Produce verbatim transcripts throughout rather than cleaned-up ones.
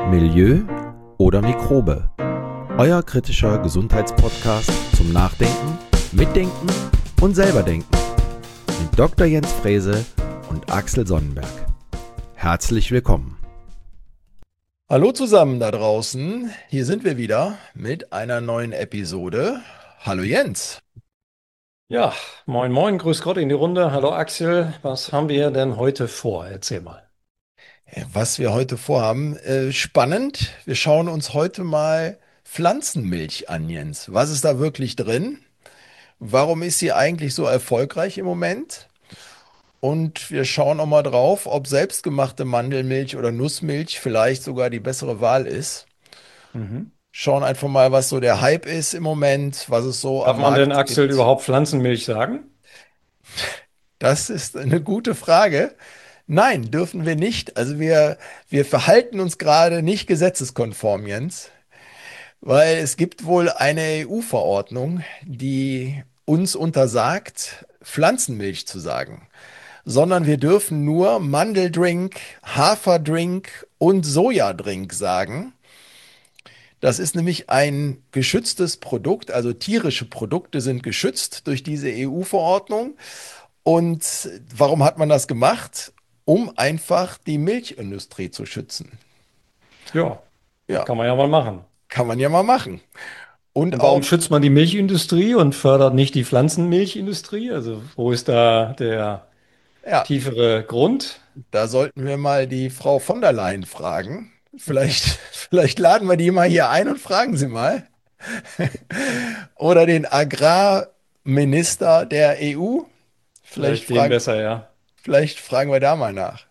Milieu oder Mikrobe? Euer kritischer Gesundheitspodcast zum Nachdenken, Mitdenken und selberdenken mit Doktor Jens Frese und Axel Sonnenberg. Herzlich willkommen. Hallo zusammen da draußen, hier sind wir wieder mit einer neuen Episode. Hallo Jens. Ja, moin moin, grüß Gott in die Runde. Hallo Axel, was haben wir denn heute vor? Erzähl mal. Was wir heute vorhaben, äh, spannend. Wir schauen uns heute mal Pflanzenmilch an, Jens. Was ist da wirklich drin? Warum ist sie eigentlich so erfolgreich im Moment? Und wir schauen auch mal drauf, ob selbstgemachte Mandelmilch oder Nussmilch vielleicht sogar die bessere Wahl ist. Mhm. Schauen einfach mal, was so der Hype ist im Moment, was es so Darf am man denn Markt Axel gibt. überhaupt Pflanzenmilch sagen? Das ist eine gute Frage. Nein, dürfen wir nicht. Also wir, wir verhalten uns gerade nicht gesetzeskonform, Jens, weil es gibt wohl eine E U-Verordnung, die uns untersagt, Pflanzenmilch zu sagen, sondern wir dürfen nur Mandeldrink, Haferdrink und Sojadrink sagen. Das ist nämlich ein geschütztes Produkt, also tierische Produkte sind geschützt durch diese E U-Verordnung. Und warum hat man das gemacht? Um einfach die Milchindustrie zu schützen. Ja, Ja, kann man ja mal machen. kann man ja mal machen. Und Und auch, warum schützt man die Milchindustrie und fördert nicht die Pflanzenmilchindustrie? Also wo ist da der ja, tiefere Grund? da sollten wir mal die Frau von der Leyen fragen. Vielleicht, vielleicht laden wir die mal hier ein und fragen sie mal. Oder den Agrarminister der E U. Vielleicht Vielleicht dem fragen, besser, ja. vielleicht fragen wir da mal nach.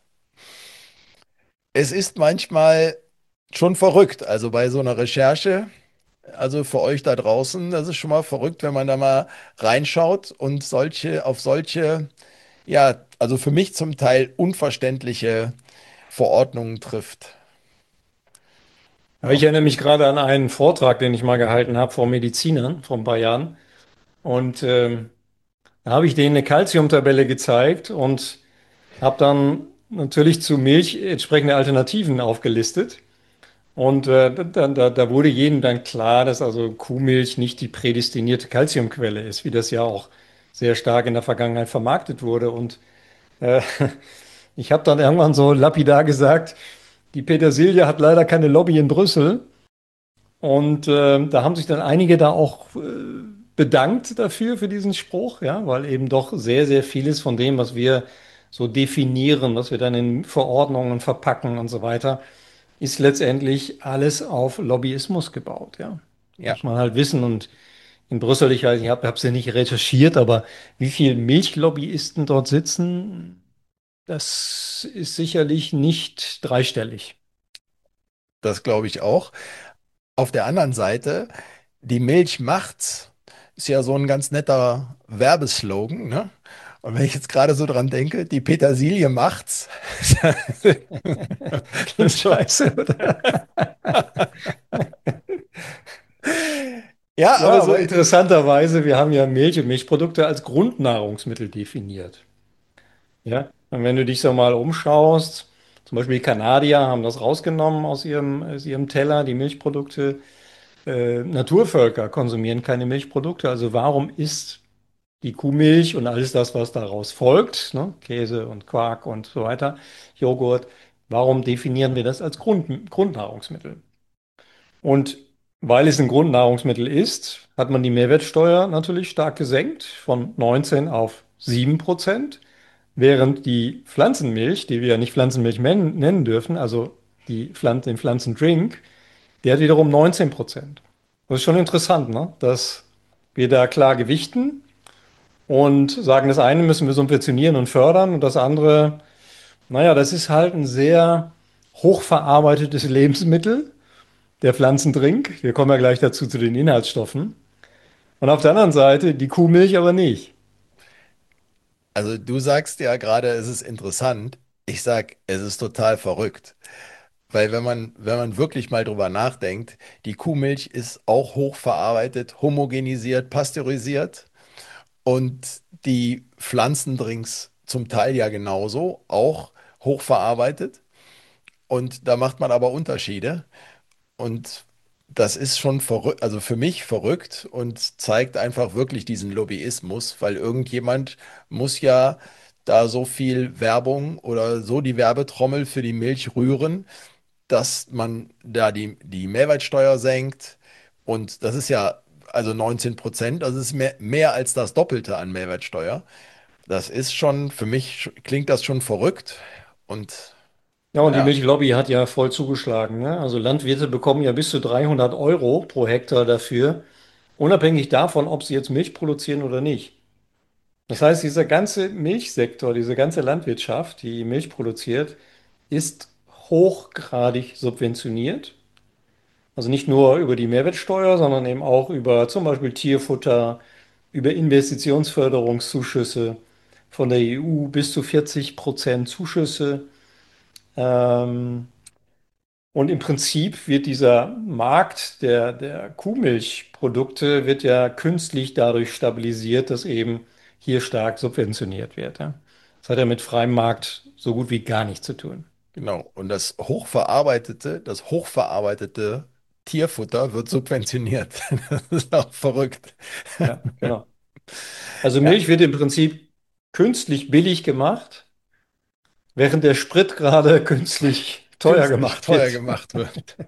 Es ist manchmal schon verrückt, also bei so einer Recherche, also für euch da draußen, das ist schon mal verrückt, wenn man da mal reinschaut und solche, auf solche, ja, also für mich zum Teil unverständliche Verordnungen trifft. Aber ich erinnere mich gerade an einen Vortrag, den ich mal gehalten habe vor Medizinern vor ein paar Jahren. Und ähm, da habe ich denen eine Calciumtabelle gezeigt und habe dann natürlich zu Milch entsprechende Alternativen aufgelistet. Und äh, da, da, da wurde jedem dann klar, dass also Kuhmilch nicht die prädestinierte Calciumquelle ist, wie das ja auch sehr stark in der Vergangenheit vermarktet wurde. Und äh, ich habe dann irgendwann so lapidar gesagt, die Petersilie hat leider keine Lobby in Brüssel. Und äh, da haben sich dann einige da auch äh, bedankt dafür, für diesen Spruch, ja, weil eben doch sehr, sehr vieles von dem, was wir so definieren, was wir dann in Verordnungen verpacken und so weiter, ist letztendlich alles auf Lobbyismus gebaut, ja. Ja, Muss man halt wissen. Und in Brüssel, ich, weiß, ich habe es ja nicht recherchiert, aber wie viele Milchlobbyisten dort sitzen, das ist sicherlich nicht dreistellig. das glaube ich auch. Auf der anderen Seite, die Milch macht's, ist ja so ein ganz netter Werbeslogan, ne? Und wenn ich jetzt gerade so dran denke, die Petersilie macht's. Klingt scheiße, oder? Ja, Ja, aber so, aber interessanterweise, wir haben ja Milch und Milchprodukte als Grundnahrungsmittel definiert. Ja, und wenn du dich so mal umschaust, zum Beispiel die Kanadier haben das rausgenommen aus ihrem, aus ihrem Teller, die Milchprodukte. Äh, Naturvölker konsumieren keine Milchprodukte. Also warum ist die Kuhmilch und alles das, was daraus folgt, ne? Käse und Quark und so weiter, Joghurt, warum definieren wir das als Grund, Grundnahrungsmittel? Und weil es ein Grundnahrungsmittel ist, hat man die Mehrwertsteuer natürlich stark gesenkt von neunzehn auf sieben Prozent, während die Pflanzenmilch, die wir ja nicht Pflanzenmilch men- nennen dürfen, also die Pflan den Pflanzendrink, der hat wiederum neunzehn Prozent. Das ist schon interessant, ne? Dass wir da klar gewichten und sagen, das eine müssen wir subventionieren und fördern und das andere, naja, das ist halt ein sehr hochverarbeitetes Lebensmittel, der Pflanzendrink. Wir kommen ja gleich dazu zu den Inhaltsstoffen. Und auf der anderen Seite die Kuhmilch aber nicht. also du sagst ja gerade, es ist interessant. Ich sag, es ist total verrückt. Weil wenn man, wenn man wirklich mal drüber nachdenkt, die Kuhmilch ist auch hochverarbeitet, homogenisiert, pasteurisiert und die Pflanzendrinks zum Teil ja genauso, auch hochverarbeitet. Und da macht man aber Unterschiede. Und das ist schon verrückt, also für mich verrückt und zeigt einfach wirklich diesen Lobbyismus, weil irgendjemand muss ja da so viel Werbung oder so die Werbetrommel für die Milch rühren, dass man da die, die Mehrwertsteuer senkt. Und das ist ja also neunzehn Prozent, also es ist mehr, mehr als das Doppelte an Mehrwertsteuer. Das ist schon, für mich klingt das schon verrückt. Und Ja, und die naja, Milchlobby hat ja voll zugeschlagen, ne? Also Landwirte bekommen ja bis zu dreihundert Euro pro Hektar dafür, unabhängig davon, ob sie jetzt Milch produzieren oder nicht. Das heißt, dieser ganze Milchsektor, diese ganze Landwirtschaft, die Milch produziert, ist hochgradig subventioniert. Also nicht nur über die Mehrwertsteuer, sondern eben auch über zum Beispiel Tierfutter, über Investitionsförderungszuschüsse von der E U bis zu vierzig Prozent Zuschüsse. Ähm, und im Prinzip wird dieser Markt der, der Kuhmilchprodukte wird ja künstlich dadurch stabilisiert, dass eben hier stark subventioniert wird. Ja. Das hat ja mit freiem Markt so gut wie gar nichts zu tun. genau. Und das hochverarbeitete, das hochverarbeitete Tierfutter wird subventioniert. Das ist auch verrückt. Ja, genau. Also Ja, Milch wird im Prinzip künstlich billig gemacht, während der Sprit gerade künstlich teuer künstlich gemacht teuer wird. gemacht wird.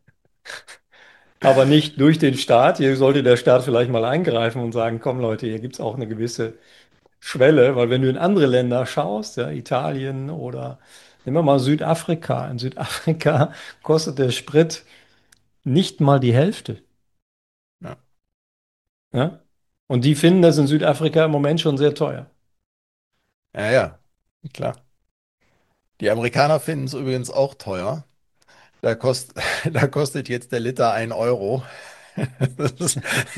Aber nicht durch den Staat. Hier sollte der Staat vielleicht mal eingreifen und sagen, komm Leute, hier gibt es auch eine gewisse Schwelle, weil wenn du in andere Länder schaust, ja, Italien oder nehmen wir mal Südafrika. In Südafrika kostet der Sprit nicht mal die Hälfte. Ja, Ja? Und die finden das in Südafrika im Moment schon sehr teuer. ja, ja, klar. Die Amerikaner finden es übrigens auch teuer. Da kost, da kostet jetzt der Liter ein Euro. Das ist,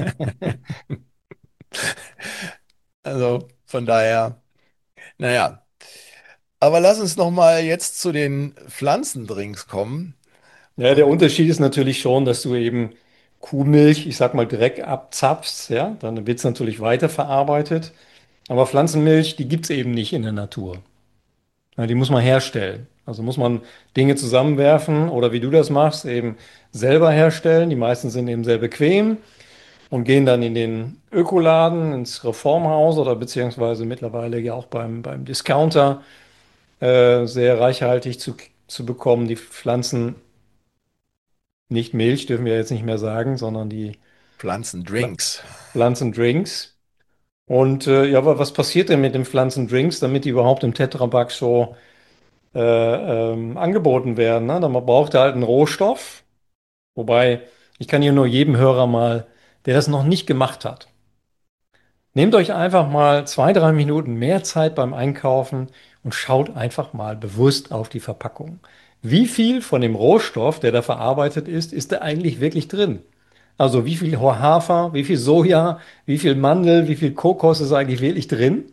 also von daher, naja. Aber lass uns noch mal jetzt zu den Pflanzendrinks kommen. Ja, der Unterschied ist natürlich schon, dass du eben Kuhmilch, ich sag mal, direkt abzapfst, ja, dann wird es natürlich weiterverarbeitet. Aber Pflanzenmilch, die gibt es eben nicht in der Natur. Ja, die muss man herstellen. Also muss man Dinge zusammenwerfen oder wie du das machst, eben selber herstellen. Die meisten sind eben sehr bequem und gehen dann in den Ökoladen, ins Reformhaus oder beziehungsweise mittlerweile ja auch beim, beim Discounter äh, sehr reichhaltig zu, zu bekommen. Die Pflanzen, nicht Milch, dürfen wir jetzt nicht mehr sagen, sondern die Pfla- Pflanzendrinks. Pflanzendrinks. Und äh, ja, aber was passiert denn mit den Pflanzendrinks, damit die überhaupt im Tetrapack so äh, ähm, angeboten werden? Ne? Dann man braucht halt einen Rohstoff, wobei ich kann hier nur jedem Hörer mal, der das noch nicht gemacht hat, nehmt euch einfach mal zwei, drei Minuten mehr Zeit beim Einkaufen und schaut einfach mal bewusst auf die Verpackung. Wie viel von dem Rohstoff, der da verarbeitet ist, ist da eigentlich wirklich drin? Also wie viel Hafer, wie viel Soja, wie viel Mandel, wie viel Kokos ist eigentlich wirklich drin?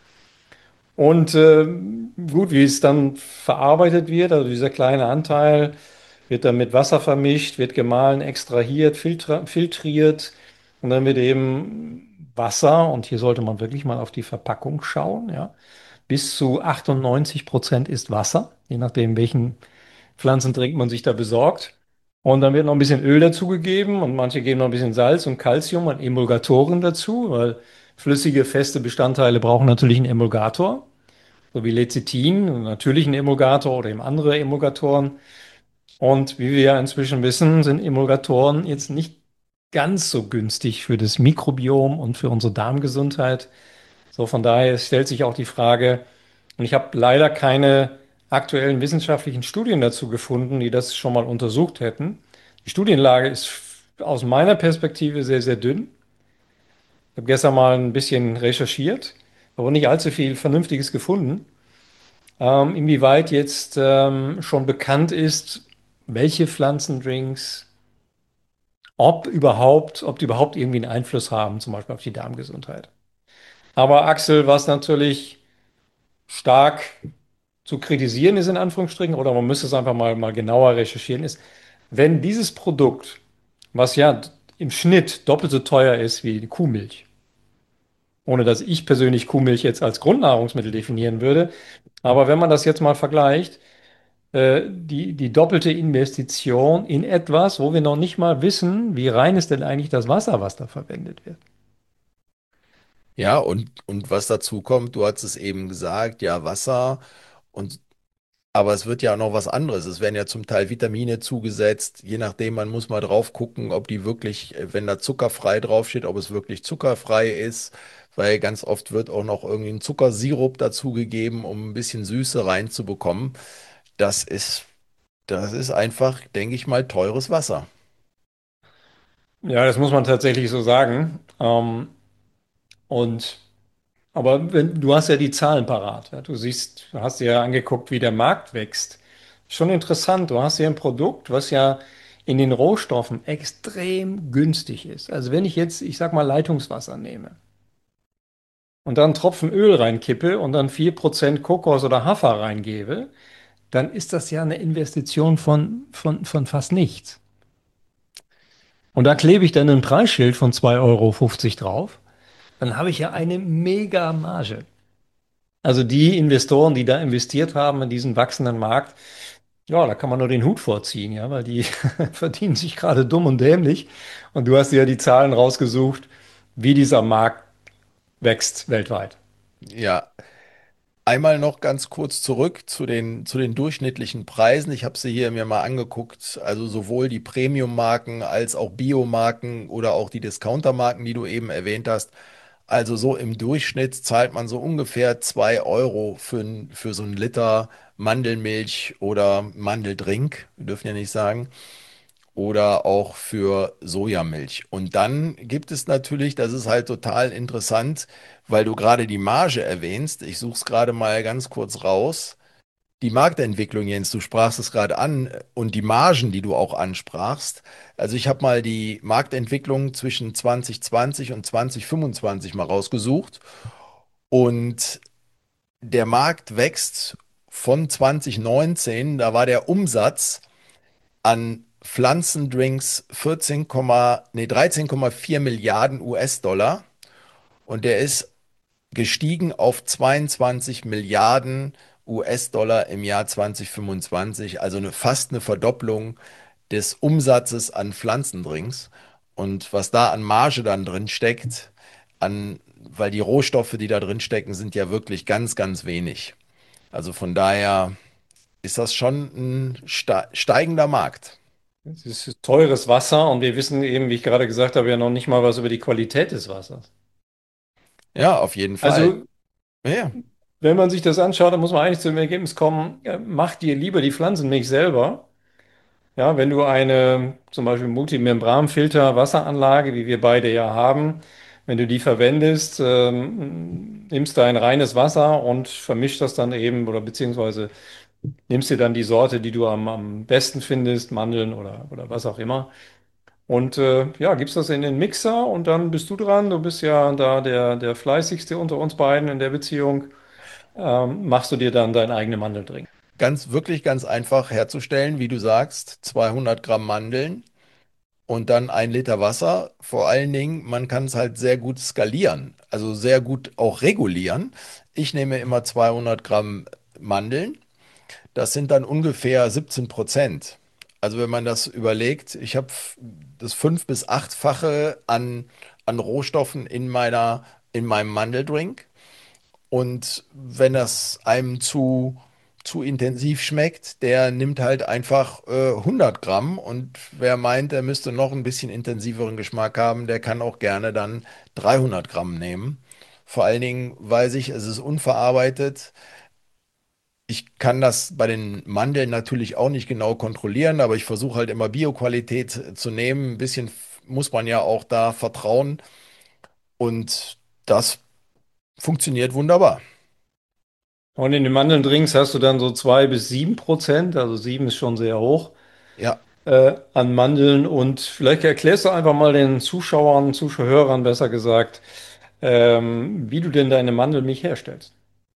Und äh, gut, wie es dann verarbeitet wird, also dieser kleine Anteil wird dann mit Wasser vermischt, wird gemahlen, extrahiert, filtra- filtriert und dann wird eben Wasser, und hier sollte man wirklich mal auf die Verpackung schauen, ja, bis zu achtundneunzig Prozent ist Wasser, je nachdem, welchen Pflanzendrink man sich da besorgt. Und dann wird noch ein bisschen Öl dazugegeben und manche geben noch ein bisschen Salz und Calcium und Emulgatoren dazu, weil flüssige, feste Bestandteile brauchen natürlich einen Emulgator, so wie Lecithin, einen natürlichen Emulgator oder eben andere Emulgatoren. Und wie wir ja inzwischen wissen, sind Emulgatoren jetzt nicht ganz so günstig für das Mikrobiom und für unsere Darmgesundheit. So, von daher stellt sich auch die Frage, und ich habe leider keine aktuellen wissenschaftlichen Studien dazu gefunden, die das schon mal untersucht hätten. Die Studienlage ist aus meiner Perspektive sehr, sehr dünn. Ich habe gestern mal ein bisschen recherchiert, aber nicht allzu viel Vernünftiges gefunden. Ähm, inwieweit jetzt ähm, schon bekannt ist, welche Pflanzendrinks, ob überhaupt, ob die überhaupt irgendwie einen Einfluss haben, zum Beispiel auf die Darmgesundheit. Aber Axel, was natürlich stark zu kritisieren ist, in Anführungsstrichen, oder man müsste es einfach mal, mal genauer recherchieren, ist, wenn dieses Produkt, was ja im Schnitt doppelt so teuer ist wie die Kuhmilch, ohne dass ich persönlich Kuhmilch jetzt als Grundnahrungsmittel definieren würde, aber wenn man das jetzt mal vergleicht, äh, die, die doppelte Investition in etwas, wo wir noch nicht mal wissen, wie rein ist denn eigentlich das Wasser, was da verwendet wird. Ja, und, und was dazu kommt, du hast es eben gesagt, ja, Wasser und aber es wird ja auch noch was anderes. Es werden ja zum Teil Vitamine zugesetzt. Je nachdem, man muss mal drauf gucken, ob die wirklich, äh, wenn da zuckerfrei draufsteht, ob es wirklich zuckerfrei ist. Weil ganz oft wird auch noch irgendwie ein Zuckersirup dazugegeben, um ein bisschen Süße reinzubekommen. Das ist, das ist einfach, denke ich mal, teures Wasser. Ja, das muss man tatsächlich so sagen. Ähm, und aber wenn, du hast ja die Zahlen parat. Ja? Du siehst, du hast dir ja angeguckt, wie der Markt wächst. Schon interessant. Du hast hier ein Produkt, was ja in den Rohstoffen extrem günstig ist. Also wenn ich jetzt, ich sag mal, Leitungswasser nehme und dann einen Tropfen Öl reinkippe und dann vier Prozent Kokos oder Hafer reingebe, dann ist das ja eine Investition von, von, von fast nichts. Und da klebe ich dann ein Preisschild von zwei Euro fünfzig drauf, dann habe ich ja eine mega Marge. Also die Investoren, die da investiert haben in diesen wachsenden Markt, ja, da kann man nur den Hut vorziehen, ja, weil die verdienen sich gerade dumm und dämlich. Und du hast dir ja die Zahlen rausgesucht, wie dieser Markt wächst weltweit. Ja, einmal noch ganz kurz zurück zu den, zu den durchschnittlichen Preisen. Ich habe sie hier mir mal angeguckt. Also sowohl die Premium-Marken als auch Bio-Marken oder auch die Discounter-Marken, die du eben erwähnt hast. Also so im Durchschnitt zahlt man so ungefähr zwei Euro für, n- für so einen Liter Mandelmilch oder Mandeldrink. Wir dürfen ja nicht sagen. Oder auch für Sojamilch. Und dann gibt es natürlich, das ist halt total interessant, weil du gerade die Marge erwähnst. Ich suche es gerade mal ganz kurz raus. Die Marktentwicklung, Jens, du sprachst es gerade an und die Margen, die du auch ansprachst. Also ich habe mal die Marktentwicklung zwischen zwanzig zwanzig und zwanzig fünfundzwanzig mal rausgesucht und der Markt wächst von zwanzig neunzehn, da war der Umsatz an Pflanzendrinks vierzehn, nee, dreizehn Komma vier Milliarden U S-Dollar und der ist gestiegen auf zweiundzwanzig Milliarden U S-Dollar im Jahr zwanzig fünfundzwanzig, also eine, fast eine Verdopplung des Umsatzes an Pflanzendrinks. Und was da an Marge dann drin steckt, an, weil die Rohstoffe, die da drin stecken, sind ja wirklich ganz, ganz wenig. Also von daher ist das schon ein sta- steigender Markt. Es ist teures Wasser und wir wissen eben, wie ich gerade gesagt habe, ja noch nicht mal was über die Qualität des Wassers. Ja, auf jeden Fall. Also, Ja, wenn man sich das anschaut, dann muss man eigentlich zu dem Ergebnis kommen, ja, mach dir lieber die Pflanzenmilch selber. Ja, wenn du eine zum Beispiel Multimembranfilter-Wasseranlage, wie wir beide ja haben, wenn du die verwendest, ähm, nimmst du ein reines Wasser und vermischst das dann eben oder beziehungsweise nimmst dir dann die Sorte, die du am, am besten findest, Mandeln oder, oder was auch immer. Und äh, ja, gibst das in den Mixer und dann bist du dran. Du bist ja da der, der Fleißigste unter uns beiden in der Beziehung. Ähm, machst du dir dann deinen eigenen Mandeldrink. ganz, wirklich ganz einfach herzustellen, wie du sagst, zweihundert Gramm Mandeln und dann ein Liter Wasser. Vor allen Dingen, man kann es halt sehr gut skalieren, also sehr gut auch regulieren. Ich nehme immer zweihundert Gramm Mandeln. Das sind dann ungefähr siebzehn Prozent. Also wenn man das überlegt, ich habe das fünf- bis achtfache an, an Rohstoffen in meiner, in meinem Mandeldrink. Und wenn das einem zu, zu intensiv schmeckt, der nimmt halt einfach äh, hundert Gramm. Und wer meint, er müsste noch ein bisschen intensiveren Geschmack haben, der kann auch gerne dann dreihundert Gramm nehmen. Vor allen Dingen weiß ich, es ist unverarbeitet. Ich kann das bei den Mandeln natürlich auch nicht genau kontrollieren, aber ich versuche halt immer Bioqualität zu nehmen. Ein bisschen f- muss man ja auch da vertrauen und das funktioniert wunderbar. Und in den Mandeldrinks hast du dann so zwei bis sieben Prozent, also sieben ist schon sehr hoch, Ja. äh, an Mandeln. Und vielleicht erklärst du einfach mal den Zuschauern, Zuschauern besser gesagt, ähm, wie du denn deine Mandelmilch herstellst.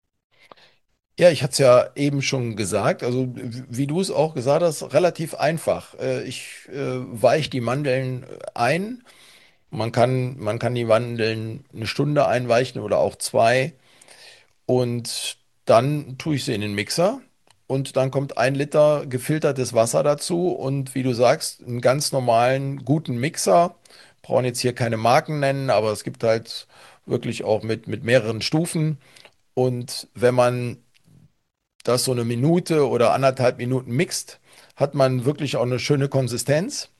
Ja, ich hatte es ja eben schon gesagt, also w- wie du es auch gesagt hast, relativ einfach. Äh, Ich äh, weiche die Mandeln ein. Man kann, man kann die Mandeln eine Stunde einweichen oder auch zwei. Und dann tue ich sie in den Mixer. und dann kommt ein Liter gefiltertes Wasser dazu und wie du sagst, einen ganz normalen, guten Mixer. Brauchen jetzt hier keine Marken nennen, aber es gibt halt wirklich auch mit, mit mehreren Stufen. Und wenn man das so eine Minute oder anderthalb Minuten mixt, hat man wirklich auch eine schöne Konsistenz.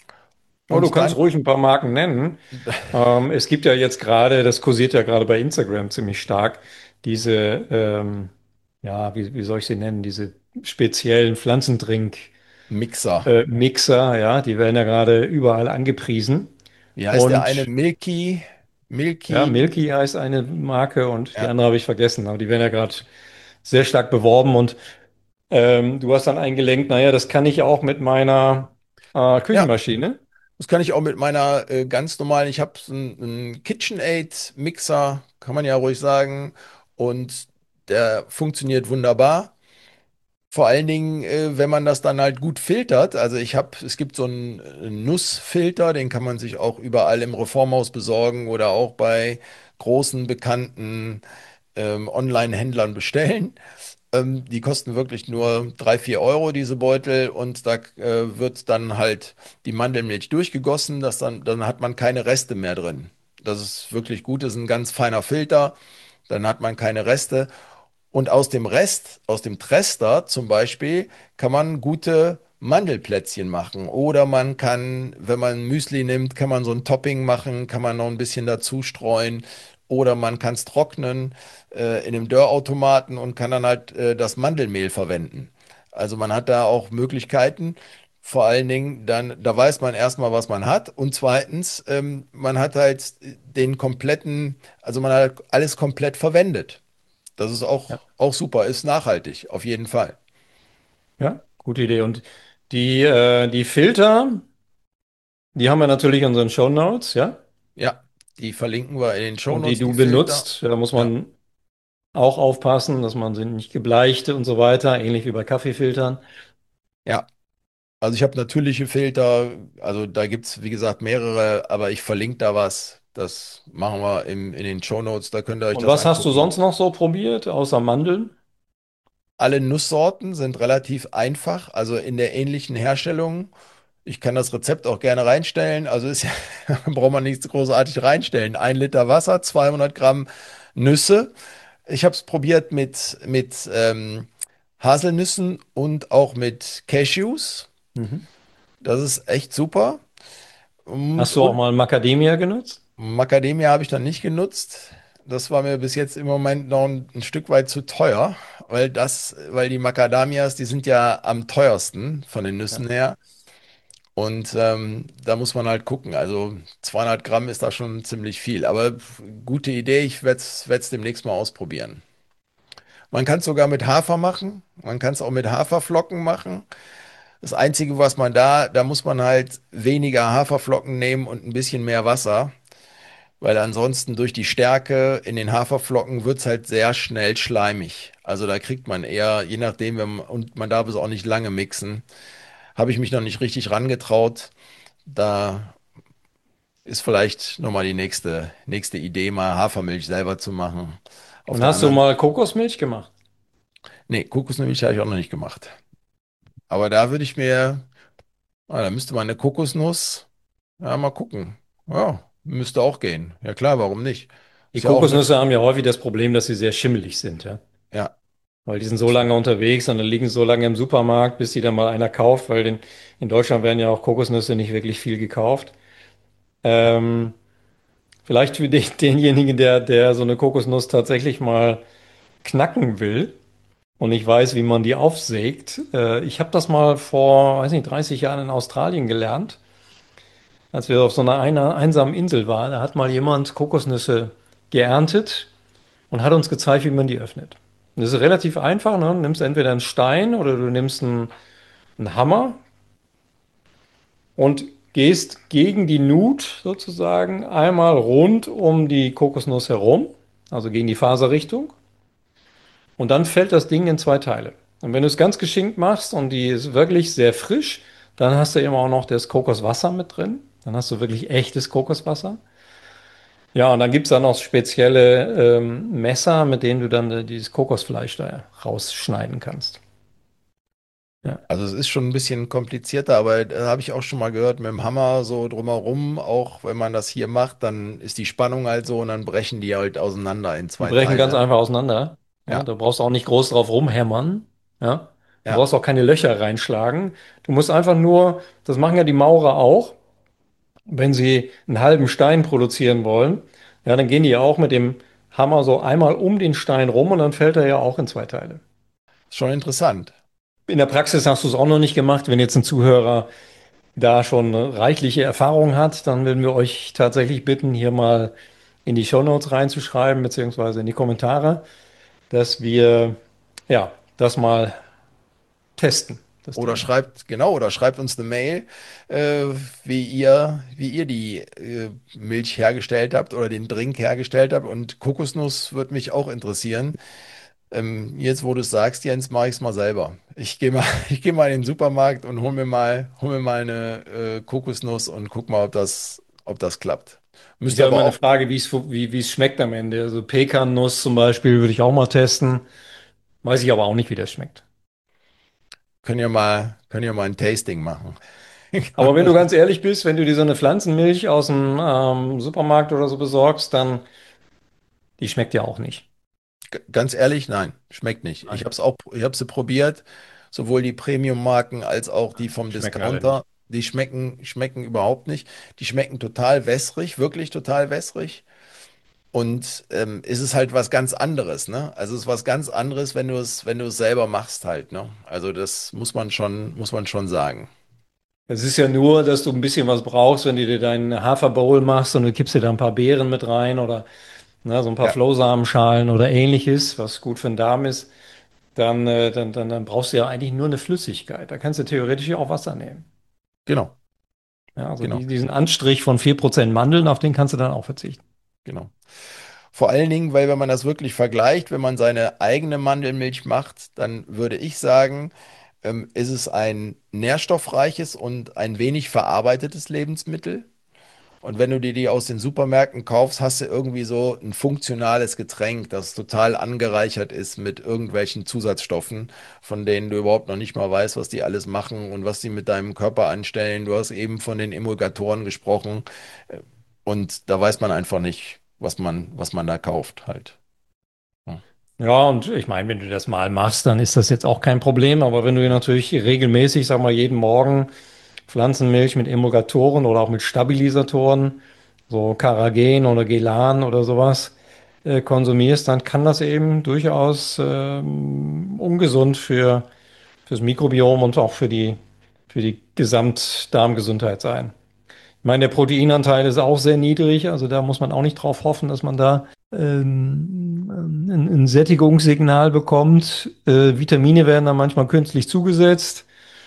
Oh, du Und kannst dann, ruhig ein paar Marken nennen. Ähm, es gibt ja jetzt gerade, das kursiert ja gerade bei Instagram ziemlich stark, diese, ähm, ja, wie, wie soll ich sie nennen, diese speziellen Pflanzendrink, Mixer. äh, Mixer, ja, die werden ja gerade überall angepriesen. Wie heißt der eine? Und Milky, ja, Milky, Milky heißt eine Marke und die ja, andere habe ich vergessen, aber die werden ja gerade sehr stark beworben und ähm, du hast dann eingelenkt, naja, das kann ich auch mit meiner äh, ja, Küchenmaschine. das kann ich auch mit meiner äh, ganz normalen, ich habe einen, einen KitchenAid Mixer, kann man ja ruhig sagen, und der funktioniert wunderbar. Vor allen Dingen, äh, wenn man das dann halt gut filtert. Also ich habe, es gibt so einen äh, Nussfilter, den kann man sich auch überall im Reformhaus besorgen oder auch bei großen bekannten ähm, Online-Händlern bestellen. Ähm, die kosten wirklich nur drei vier Euro, diese Beutel, und da äh, wird dann halt die Mandelmilch durchgegossen, das dann, dann hat man keine Reste mehr drin. Das ist wirklich gut, das ist ein ganz feiner Filter, dann hat man keine Reste. Und aus dem Rest, aus dem Trester zum Beispiel, kann man gute Mandelplätzchen machen. Oder man kann, wenn man Müsli nimmt, kann man so ein Topping machen, kann man noch ein bisschen dazu streuen. Oder man kann es trocknen äh, in einem Dörrautomaten und kann dann halt äh, das Mandelmehl verwenden. Also man hat da auch Möglichkeiten. Vor allen Dingen dann, da weiß man erstmal, was man hat. Und zweitens, ähm, man hat halt den kompletten, also man hat alles komplett verwendet. Das ist Ja, auch, auch super, ist nachhaltig, auf jeden Fall. ja, gute Idee. Und die, äh, die Filter, die haben wir natürlich in unseren Shownotes, ja. Ja, die verlinken wir in den Und die Shownotes, die du Filter. benutzt, da muss Ja, man auch aufpassen, dass man sie nicht gebleicht und so weiter, ähnlich wie bei Kaffeefiltern. ja. Also ich habe natürliche Filter, also da gibt es, wie gesagt, mehrere, aber ich verlinke da was. Das machen wir im, in den Shownotes, da könnt ihr euch Und das was hast du angucken. sonst noch so probiert, außer Mandeln? Alle Nusssorten sind relativ einfach, also in der ähnlichen Herstellung. Ich kann das Rezept auch gerne reinstellen. Also ist ja, braucht man nichts großartig reinstellen. Ein Liter Wasser, zweihundert Gramm Nüsse. Ich habe es probiert mit, mit ähm, Haselnüssen und auch mit Cashews. Mhm. Das ist echt super. Und, Hast du auch und mal Macadamia genutzt? Macadamia habe ich dann nicht genutzt. Das war mir bis jetzt im Moment noch ein, ein Stück weit zu teuer, weil das, weil die Macadamias, die sind ja am teuersten von den Ja. Nüssen her. Und ähm, da muss man halt gucken. Also zweihundert Gramm ist da schon ziemlich viel. Aber gute Idee, ich werde es demnächst mal ausprobieren. Man kann es sogar mit Hafer machen. Man kann es auch mit Haferflocken machen. Das Einzige, was man da, da muss man halt weniger Haferflocken nehmen und ein bisschen mehr Wasser, weil ansonsten durch die Stärke in den Haferflocken wird es halt sehr schnell schleimig. Also da kriegt man eher, je nachdem, wenn man, und man darf es auch nicht lange mixen, habe ich mich noch nicht richtig rangetraut. Da ist vielleicht nochmal die nächste, nächste Idee, mal Hafermilch selber zu machen. Auf Und der hast du anderen, mal Kokosmilch gemacht? nee, Kokosmilch habe ich auch noch nicht gemacht. Aber da würde ich mir, ah, da müsste man eine Kokosnuss, ja, mal gucken. Ja, müsste auch gehen. Ja klar, warum nicht? Die Ist ja auch eine, Kokosnüsse haben ja häufig das Problem, dass sie sehr schimmelig sind, ja. ja, Weil die sind so lange unterwegs und dann liegen sie so lange im Supermarkt, bis die dann mal einer kauft, weil in, in Deutschland werden ja auch Kokosnüsse nicht wirklich viel gekauft. ja. Ähm, Vielleicht für den, denjenigen, der, der so eine Kokosnuss tatsächlich mal knacken will und nicht weiß, wie man die aufsägt. Äh, ich habe das mal vor, weiß nicht, dreißig Jahren in Australien gelernt, als wir auf so einer, einer einsamen Insel waren. Da hat mal jemand Kokosnüsse geerntet und hat uns gezeigt, wie man die öffnet. Und das ist relativ einfach, ne? Du nimmst entweder einen Stein oder du nimmst einen, einen Hammer und gehst gegen die Nut sozusagen einmal rund um die Kokosnuss herum, also gegen die Faserrichtung. Und dann fällt das Ding in zwei Teile. Und wenn du es ganz geschickt machst und die ist wirklich sehr frisch, dann hast du immer auch noch das Kokoswasser mit drin. Dann hast du wirklich echtes Kokoswasser. Ja, und dann gibt es dann auch spezielle ähm, Messer, mit denen du dann äh, dieses Kokosfleisch da rausschneiden kannst. Ja. Also es ist schon ein bisschen komplizierter, aber da habe ich auch schon mal gehört, mit dem Hammer so drumherum, auch wenn man das hier macht, dann ist die Spannung halt so und dann brechen die halt auseinander in Die zwei brechen ganz Teile. einfach auseinander. Ja, Ja, da brauchst du auch nicht groß drauf rumhämmern. Ja, du ja, brauchst auch keine Löcher reinschlagen. Du musst einfach nur, das machen ja die Maurer auch, wenn sie einen halben Stein produzieren wollen. Ja, dann gehen die ja auch mit dem Hammer so einmal um den Stein rum und dann fällt er ja auch in zwei Teile. schon interessant. In der Praxis hast du es auch noch nicht gemacht. Wenn jetzt ein Zuhörer da schon reichliche Erfahrung hat, dann würden wir euch tatsächlich bitten, hier mal in die Shownotes reinzuschreiben, beziehungsweise in die Kommentare, dass wir ja das mal testen, das Oder Thema. schreibt, genau, oder schreibt uns eine Mail, äh, wie ihr, wie ihr die äh, Milch hergestellt habt oder den Drink hergestellt habt. Und Kokosnuss würde mich auch interessieren. Ähm, jetzt, wo du es sagst, Jens, mache ich es mal selber. Ich gehe mal, ich gehe mal in den Supermarkt und hol mir mal, hol mir mal eine äh, Kokosnuss und guck mal, ob das, ob das klappt. Ist Müsste ja aber immer eine auch, Frage, wie es, fu- wie, wie es schmeckt am Ende. Also Pekannuss zum Beispiel würde ich auch mal testen. Weiß ich aber auch nicht, wie das schmeckt. können ja mal, können ja mal ein Tasting machen. Aber wenn du ganz ehrlich bist, wenn du dir so eine Pflanzenmilch aus dem ähm, Supermarkt oder so besorgst, dann die schmeckt ja auch nicht. G- Ganz ehrlich, nein, schmeckt nicht. Ich Nein, habe es auch, ich habe sie probiert, sowohl die Premium-Marken als auch die vom schmecken alle nicht. Discounter. Die schmecken, schmecken überhaupt nicht. Die schmecken total wässrig, wirklich total wässrig. Und ähm, ist es halt was ganz anderes, ne? Also es ist was ganz anderes, wenn du es, wenn du es selber machst halt, ne? Also das muss man schon, muss man schon sagen. Es ist ja nur, dass du ein bisschen was brauchst, wenn du dir deinen Haferbowl machst und du kippst dir da ein paar Beeren mit rein oder ne, so ein paar Ja, Flohsamenschalen oder ähnliches, was gut für den Darm ist, dann, äh, dann, dann, dann brauchst du ja eigentlich nur eine Flüssigkeit. Da kannst du theoretisch ja auch Wasser nehmen. genau, Ja, also genau, die, diesen Anstrich von vier Prozent Mandeln, auf den kannst du dann auch verzichten. genau. Vor allen Dingen, weil wenn man das wirklich vergleicht, wenn man seine eigene Mandelmilch macht, dann würde ich sagen, ähm, ist es ein nährstoffreiches und ein wenig verarbeitetes Lebensmittel. Und wenn du dir die aus den Supermärkten kaufst, hast du irgendwie so ein funktionales Getränk, das total angereichert ist mit irgendwelchen Zusatzstoffen, von denen du überhaupt noch nicht mal weißt, was die alles machen und was die mit deinem Körper anstellen. Du hast eben von den Emulgatoren gesprochen. äh, Und da weiß man einfach nicht, was man, was man da kauft halt. Ja. Ja, und ich meine, wenn du das mal machst, dann ist das jetzt auch kein Problem. Aber wenn du dir natürlich regelmäßig, sag mal, jeden Morgen Pflanzenmilch mit Emulgatoren oder auch mit Stabilisatoren, so Carrageen oder Gelan oder sowas, äh, konsumierst, dann kann das eben durchaus ähm, ungesund für fürs Mikrobiom und auch für die, für die Gesamtdarmgesundheit sein. Ich meine, der Proteinanteil ist auch sehr niedrig, also da muss man auch nicht drauf hoffen, dass man da ähm, ein, ein Sättigungssignal bekommt. Äh, Vitamine werden dann manchmal künstlich zugesetzt.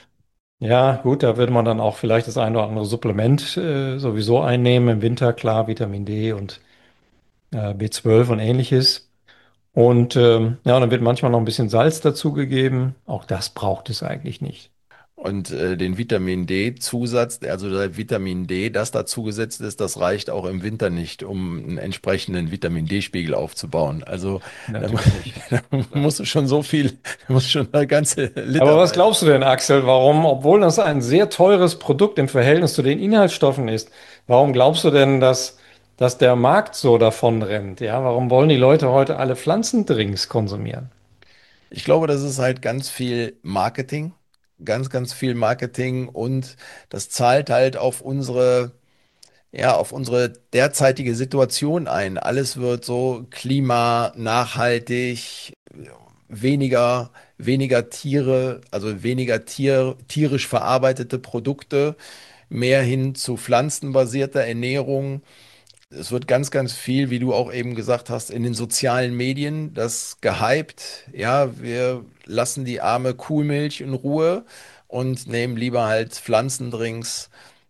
Ja, gut, da würde man dann auch vielleicht das ein oder andere Supplement äh, sowieso einnehmen. Im Winter, klar, Vitamin D und äh, B zwölf und ähnliches. Und ähm, ja, dann wird manchmal noch ein bisschen Salz dazugegeben. Auch das braucht es eigentlich nicht. Und äh, den Vitamin D-Zusatz, also der Vitamin D, das da zugesetzt ist, das reicht auch im Winter nicht, um einen entsprechenden Vitamin D-Spiegel aufzubauen. Also da, mu- Natürlich nicht. da Klar. musst du schon so viel, da musst du schon eine ganze Aber was Literweise. glaubst du denn, Axel, warum, obwohl das ein sehr teures Produkt im Verhältnis zu den Inhaltsstoffen ist, warum glaubst du denn, dass, dass der Markt so davon rennt? Ja, warum wollen die Leute heute alle Pflanzendrinks konsumieren? Ich glaube, das ist halt ganz viel Marketing, ganz, ganz viel Marketing und das zahlt halt auf unsere, ja, auf unsere derzeitige Situation ein. Alles wird so klima, nachhaltig, weniger, weniger Tiere, also weniger Tier, tierisch verarbeitete Produkte, mehr hin zu pflanzenbasierter Ernährung. Es wird ganz, ganz viel, wie du auch eben gesagt hast, in den sozialen Medien, das gehypt. Ja, wir lassen die arme Kuhmilch in Ruhe und nehmen lieber halt Pflanzendrinks.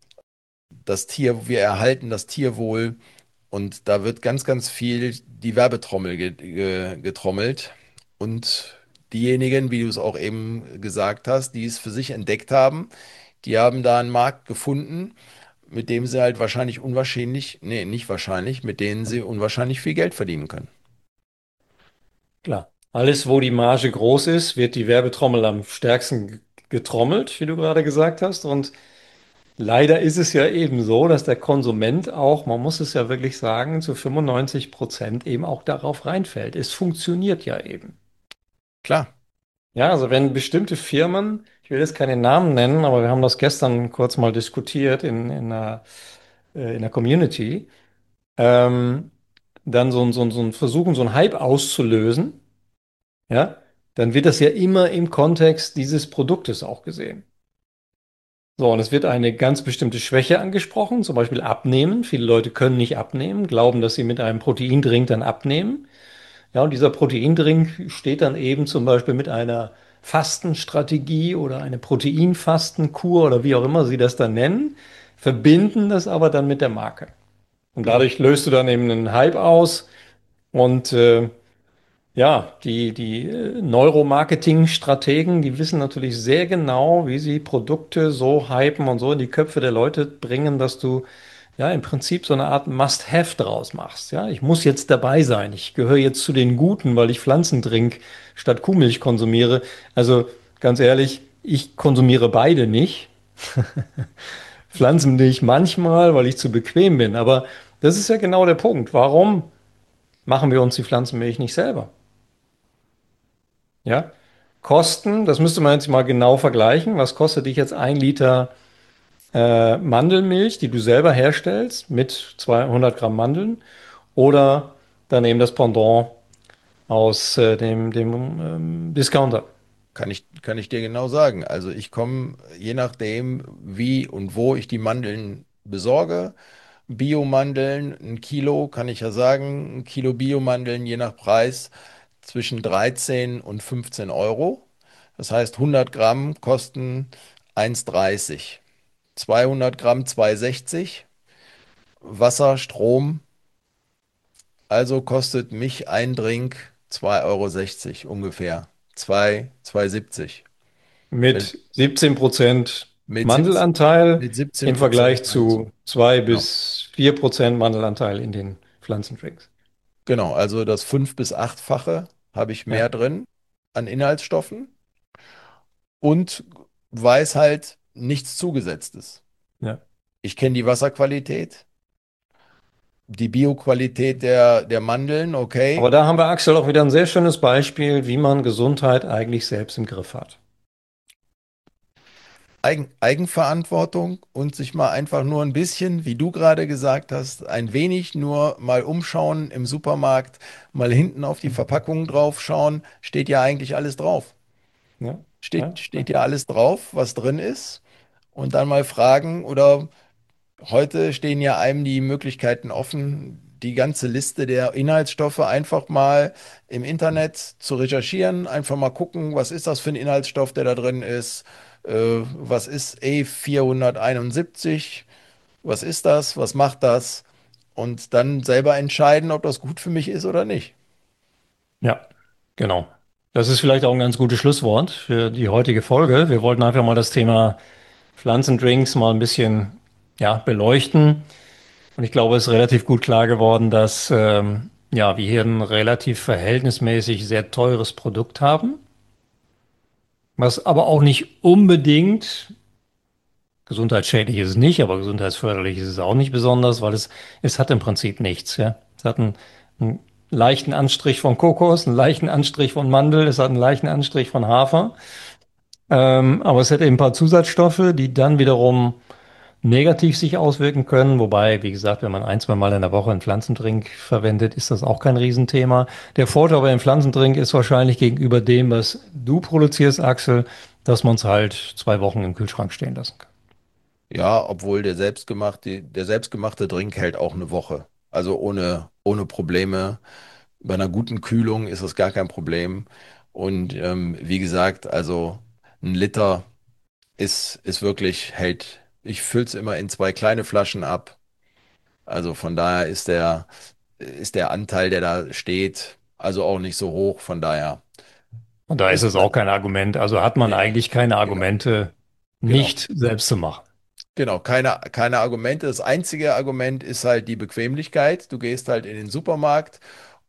Das Tier, wir erhalten das Tierwohl und da wird ganz, ganz viel die Werbetrommel ge ge getrommelt. Und diejenigen, wie du es auch eben gesagt hast, die es für sich entdeckt haben, die haben da einen Markt gefunden, mit dem sie halt wahrscheinlich unwahrscheinlich, nee, nicht wahrscheinlich, mit denen sie unwahrscheinlich viel Geld verdienen können. Klar. Alles, wo die Marge groß ist, wird die Werbetrommel am stärksten getrommelt, wie du gerade gesagt hast. Und leider ist es ja eben so, dass der Konsument auch, man muss es ja wirklich sagen, zu fünfundneunzig Prozent eben auch darauf reinfällt. Es funktioniert ja eben. Klar, Ja, also wenn bestimmte Firmen, ich will jetzt keine Namen nennen, aber wir haben das gestern kurz mal diskutiert in, in einer, äh, in der Community, ähm, dann so, ein- so, ein- so ein versuchen, so einen Hype auszulösen, ja, dann wird das ja immer im Kontext dieses Produktes auch gesehen. So, und es wird eine ganz bestimmte Schwäche angesprochen, zum Beispiel Abnehmen. Viele Leute können nicht abnehmen, glauben, dass sie mit einem Proteindrink dann abnehmen. Ja, und dieser Proteindrink steht dann eben zum Beispiel mit einer Fastenstrategie oder eine Proteinfastenkur oder wie auch immer sie das dann nennen, verbinden das aber dann mit der Marke. Und mhm. dadurch löst du dann eben einen Hype aus und äh, ja, die, die äh, Neuromarketing-Strategen, die wissen natürlich sehr genau, wie sie Produkte so hypen und so in die Köpfe der Leute bringen, dass du ja im Prinzip so eine Art Must-Have draus machst. Ja, ich muss jetzt dabei sein. Ich gehöre jetzt zu den Guten, weil ich Pflanzendrink statt Kuhmilch konsumiere. Also ganz ehrlich, ich konsumiere beide nicht. Pflanzenmilch manchmal, weil ich zu bequem bin. Aber das ist ja genau der Punkt. Warum machen wir uns die Pflanzenmilch nicht selber? Ja, Kosten, das müsste man jetzt mal genau vergleichen. Was kostet dich jetzt ein Liter äh, Mandelmilch, die du selber herstellst, mit zweihundert Gramm Mandeln? Oder dann eben das Pendant aus äh, dem, dem ähm, Discounter. Kann ich, kann ich dir genau sagen. Also ich komme, je nachdem, wie und wo ich die Mandeln besorge, Biomandeln, ein Kilo, kann ich ja sagen, ein Kilo Biomandeln je nach Preis zwischen dreizehn und fünfzehn Euro. Das heißt, hundert Gramm kosten eins dreißig. zweihundert Gramm zwei sechzig. Wasser, Strom, also kostet mich ein Drink zwei Euro sechzig ungefähr. zwei, zwei siebzig. Wenn, Mit siebzehn Prozent mit siebzehn, Mandelanteil mit siebzehn im Prozent Vergleich meinst du? zu zwei Genau. bis vier Prozent Mandelanteil in den Pflanzendrinks. Genau, also das fünf- bis achtfache habe ich mehr Ja, drin an Inhaltsstoffen und weiß halt nichts Zugesetztes. ja. Ich kenne die Wasserqualität, die Bioqualität der, der Mandeln, Aber okay. da haben wir, Axel, auch wieder ein sehr schönes Beispiel, wie man Gesundheit eigentlich selbst im Griff hat. Eigen, Eigenverantwortung und sich mal einfach nur ein bisschen, wie du gerade gesagt hast, ein wenig nur mal umschauen im Supermarkt, mal hinten auf die Verpackung drauf schauen, steht ja eigentlich alles drauf. Ja, Steht, ja, steht ja. ja alles drauf, was drin ist. Und dann mal fragen oder heute stehen ja einem die Möglichkeiten offen, die ganze Liste der Inhaltsstoffe einfach mal im Internet zu recherchieren, einfach mal gucken, was ist das für ein Inhaltsstoff, der da drin ist, äh, was ist E vierhunderteinundsiebzig, was ist das, was macht das und dann selber entscheiden, ob das gut für mich ist oder nicht. Ja, genau. Das ist vielleicht auch ein ganz gutes Schlusswort für die heutige Folge. Wir wollten einfach mal das Thema Pflanzendrinks mal ein bisschen, ja, beleuchten. Und ich glaube, es ist relativ gut klar geworden, dass ähm, ja, wir hier ein relativ verhältnismäßig sehr teures Produkt haben, was aber auch nicht unbedingt gesundheitsschädlich ist es nicht, aber gesundheitsförderlich ist es auch nicht besonders, weil es, es hat im Prinzip nichts, ja. Es hat einen, einen leichten Anstrich von Kokos, einen leichten Anstrich von Mandel, es hat einen leichten Anstrich von Hafer. Ähm, aber es hat eben ein paar Zusatzstoffe, die dann wiederum negativ sich auswirken können. Wobei, wie gesagt, wenn man ein, zwei Mal in der Woche einen Pflanzendrink verwendet, ist das auch kein Riesenthema. Der Vorteil bei dem Pflanzendrink ist wahrscheinlich gegenüber dem, was du produzierst, Axel, dass man es halt zwei Wochen im Kühlschrank stehen lassen kann. Ja, obwohl der selbstgemachte, der selbstgemachte Drink hält auch eine Woche. Also ohne, ohne Probleme. Bei einer guten Kühlung ist das gar kein Problem. Und ähm, wie gesagt, also ein Liter ist, ist wirklich, hält, ich fülle es immer in zwei kleine Flaschen ab. Also von daher ist der, ist der Anteil, der da steht, also auch nicht so hoch. Von daher Und da ist ist, es auch kein Argument. Also hat man nee, nee, eigentlich keine genau, Argumente, genau, nicht selbst zu machen. genau, keine, keine Argumente. Das einzige Argument ist halt die Bequemlichkeit. Du gehst halt in den Supermarkt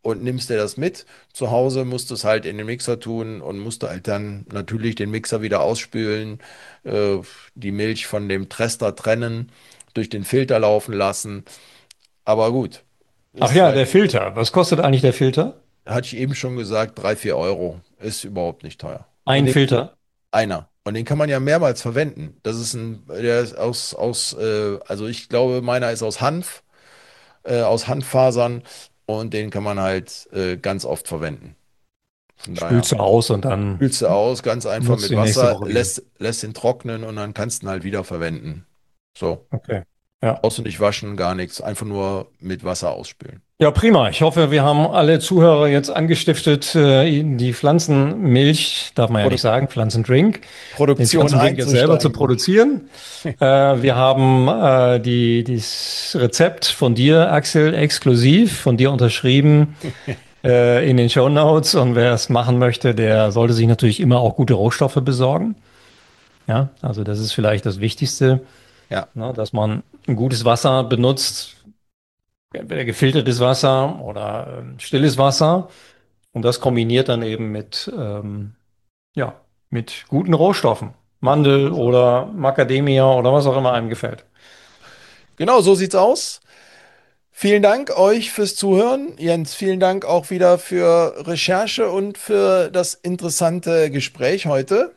und nimmst dir das mit. Zu Hause musst du es halt in den Mixer tun und musst halt dann natürlich den Mixer wieder ausspülen, äh, die Milch von dem Trester trennen, durch den Filter laufen lassen. Aber gut, Ach ist ja, halt, der Filter. Was kostet eigentlich der Filter? hatte ich eben schon gesagt, drei, vier Euro. Ist überhaupt nicht teuer. Und Ein den, Filter. einer. Und den kann man ja mehrmals verwenden. Das ist ein, der ist aus, aus, äh, also ich glaube, meiner ist aus Hanf, äh, aus Hanffasern und den kann man halt äh, ganz oft verwenden. Von daher Spülst du aus und dann kühlst du aus, ganz einfach nutzt mit du die nächste Wasser, Woche wieder. lässt, lässt ihn trocknen und dann kannst du ihn halt wieder verwenden. So. Okay. Ja. Brauchst du nicht waschen, gar nichts. Einfach nur mit Wasser ausspülen. Ja, prima. Ich hoffe, wir haben alle Zuhörer jetzt angestiftet, äh, die Pflanzenmilch, darf man ja nicht Produ sagen, Pflanzendrink, den Produktion Pflanzendrink jetzt selber zu einzusteigen. produzieren. Äh, wir haben äh, die, das Rezept von dir, Axel, exklusiv, von dir unterschrieben, äh, in den Shownotes. Und wer es machen möchte, der sollte sich natürlich immer auch gute Rohstoffe besorgen. Ja, also das ist vielleicht das Wichtigste, Ja, ne, dass man ein gutes Wasser benutzt, entweder gefiltertes Wasser oder ähm, stilles Wasser. Und das kombiniert dann eben mit, ähm, ja, mit guten Rohstoffen. mit guten Mandel Rohstoffen. oder Macadamia oder was auch immer einem gefällt. Genau, so sieht's aus. Vielen Dank euch fürs Zuhören. Jens, vielen Dank auch wieder für Recherche und für das interessante Gespräch heute.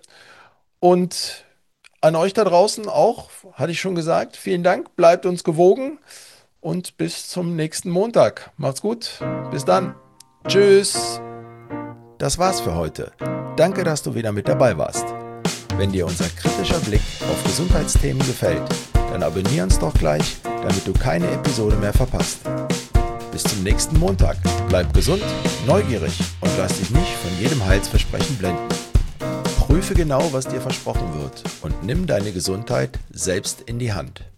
Und an euch da draußen auch, hatte ich schon gesagt, vielen Dank. Bleibt uns gewogen und bis zum nächsten Montag. Macht's gut. Bis dann. Tschüss. Das war's für heute. Danke, dass du wieder mit dabei warst. Wenn dir unser kritischer Blick auf Gesundheitsthemen gefällt, dann abonnier uns doch gleich, damit du keine Episode mehr verpasst. Bis zum nächsten Montag. Bleib gesund, neugierig und lass dich nicht von jedem Heilsversprechen blenden. Prüfe genau, was dir versprochen wird und nimm deine Gesundheit selbst in die Hand.